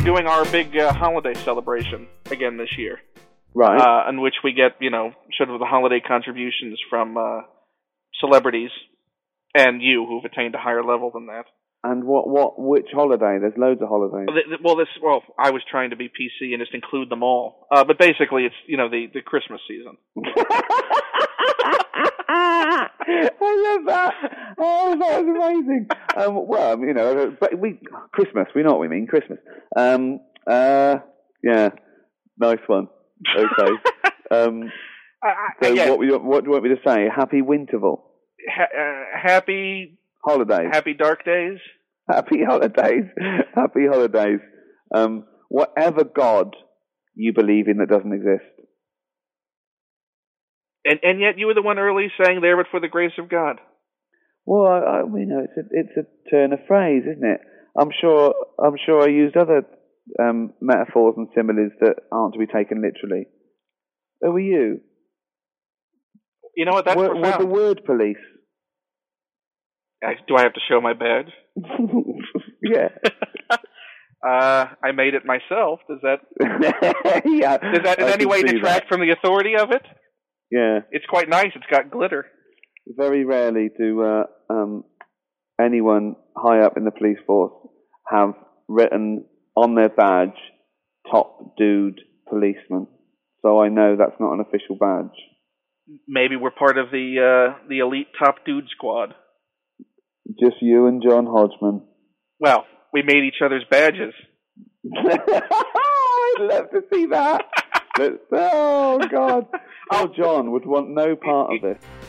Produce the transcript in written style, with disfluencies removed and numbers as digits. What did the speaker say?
doing our big holiday celebration again this year. Right. In which we get, sort of the holiday contributions from celebrities and you who've attained a higher level than that. And which holiday? There's loads of holidays. I was trying to be PC and just include them all. But basically, it's the Christmas season. I love that. Oh, that was amazing. But Christmas. We know what we mean. Christmas. Yeah, nice one. Okay. What do you want me to say? Happy Winterval. Happy holidays. Happy dark days. Happy holidays. Happy holidays. Whatever God you believe in that doesn't exist. And yet you were the one early saying there, but for the grace of God. Well, it's a turn of phrase, isn't it? I'm sure I used other metaphors and similes that aren't to be taken literally. Who are you? You know what? That's profound. With the word police. Do I have to show my badge? Yeah. I made it myself. Does that? Yeah. Does that in any way detract from the authority of it? Yeah. It's quite nice. It's got glitter. Very rarely do anyone high up in the police force have written on their badge, "Top Dude Policeman." So I know that's not an official badge. Maybe we're part of the elite Top Dude squad. Just you and John Hodgman. Well, we made each other's badges. I'd love to see that. Oh, God. Oh, John would want no part of this.